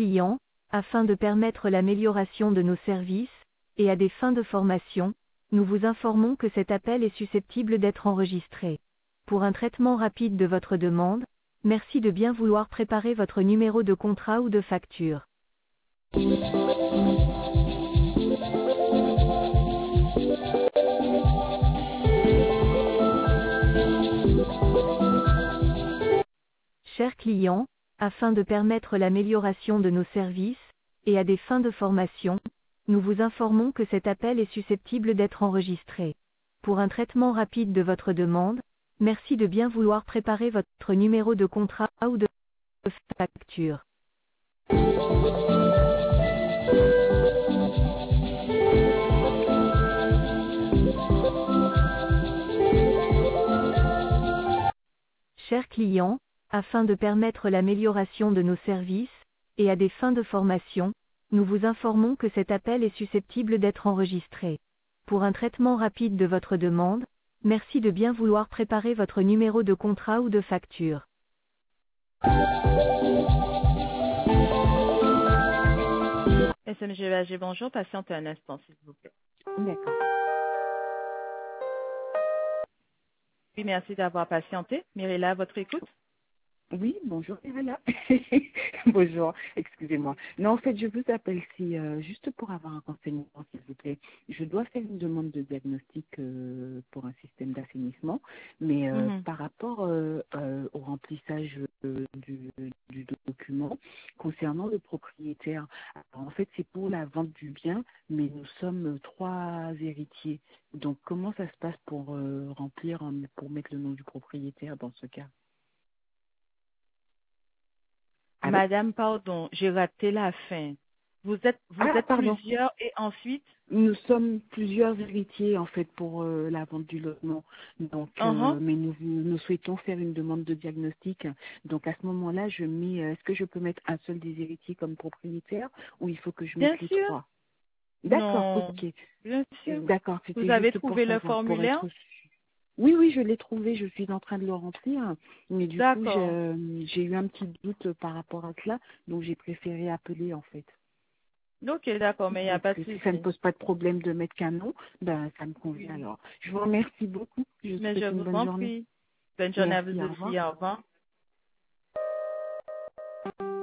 client, afin de permettre l'amélioration de nos services, et à des fins de formation, nous vous informons que cet appel est susceptible d'être enregistré. Pour un traitement rapide de votre demande, merci de bien vouloir préparer votre numéro de contrat ou de facture. Chers clients, afin de permettre l'amélioration de nos services, et à des fins de formation, nous vous informons que cet appel est susceptible d'être enregistré. Pour un traitement rapide de votre demande, merci de bien vouloir préparer votre numéro de contrat ou de facture. Chers clients, afin de permettre l'amélioration de nos services, et à des fins de formation, nous vous informons que cet appel est susceptible d'être enregistré. Pour un traitement rapide de votre demande, merci de bien vouloir préparer votre numéro de contrat ou de facture. SMG bonjour, patientez un instant s'il vous plaît. D'accord. Oui, merci d'avoir patienté. Mirella, à votre écoute. Oui, bonjour, Mirella. Bonjour, excusez-moi. Non, en fait, je vous appelle juste pour avoir un renseignement, s'il vous plaît. Je dois faire une demande de diagnostic pour un système d'assainissement, mais par rapport au remplissage du document concernant le propriétaire. Alors, en fait, c'est pour la vente du bien, mais nous sommes 3 héritiers. Donc, comment ça se passe pour remplir, pour mettre le nom du propriétaire dans ce cas? Allô? Madame, pardon, j'ai raté la fin. Vous êtes Pardon. plusieurs et ensuite Nous sommes plusieurs héritiers en fait pour la vente du logement. Donc, mais nous souhaitons faire une demande de diagnostic. Donc à ce moment-là, je mets. Est-ce que je peux mettre un seul des héritiers comme propriétaire ou il faut que je Bien mette les sûr. 3? D'accord, Non. ok. Bien sûr. D'accord, Vous c'était avez juste pour trouvé le savoir, pour formulaire? être. Oui, oui, je l'ai trouvé. Je suis en train de le remplir, mais du coup, D'accord. j'ai eu un petit doute par rapport à cela, donc j'ai préféré appeler en fait. Ok, d'accord, mais il n'y a Donc, pas de si ça ne souci. pose pas de problème de mettre qu'un nom, ben, ça me convient alors. Je vous remercie beaucoup. Je vous Mais je souhaite une vous bonne en journée. prie. Bonne journée à Merci, vous au revoir. aussi. Au revoir.